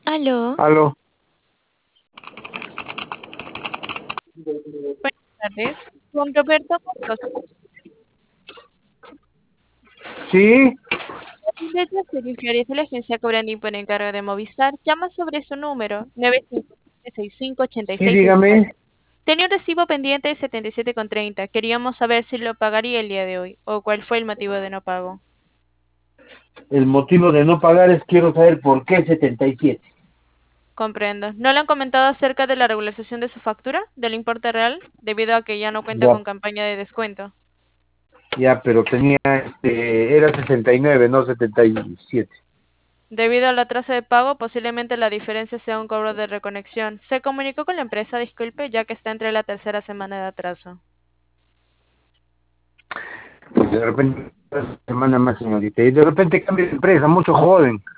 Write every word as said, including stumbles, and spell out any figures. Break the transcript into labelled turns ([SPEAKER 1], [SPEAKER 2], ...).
[SPEAKER 1] Aló,
[SPEAKER 2] Aló,
[SPEAKER 3] Buenas tardes, con Roberto Monroso.
[SPEAKER 2] sí,
[SPEAKER 3] Desde Servicios de la agencia Cobrani por encargo de Movistar, llama sobre su número nueve cinco seis cinco ocho
[SPEAKER 2] sí,
[SPEAKER 3] seis seis cuatro.
[SPEAKER 2] dígame.
[SPEAKER 3] Tenía un recibo pendiente de setenta y siete con treinta. Queríamos saber si lo pagaría el día de hoy o cuál fue el motivo de no pago.
[SPEAKER 2] El motivo de no pagar es quiero saber por qué setenta y siete.
[SPEAKER 3] Comprendo. ¿No le han comentado acerca de la regularización de su factura, del importe real, debido a que ya no cuenta
[SPEAKER 2] Ya,
[SPEAKER 3] con campaña de descuento?
[SPEAKER 2] ya, pero tenía, este, era sesenta y nueve, no setenta y siete.
[SPEAKER 3] Debido al atraso de pago, posiblemente la diferencia sea un cobro de reconexión. Se comunicó con la empresa, disculpe, ya que está entre la tercera semana de atraso.
[SPEAKER 2] Pues de repente, una semana más, señorita. Y de repente cambia de empresa, mucho joden.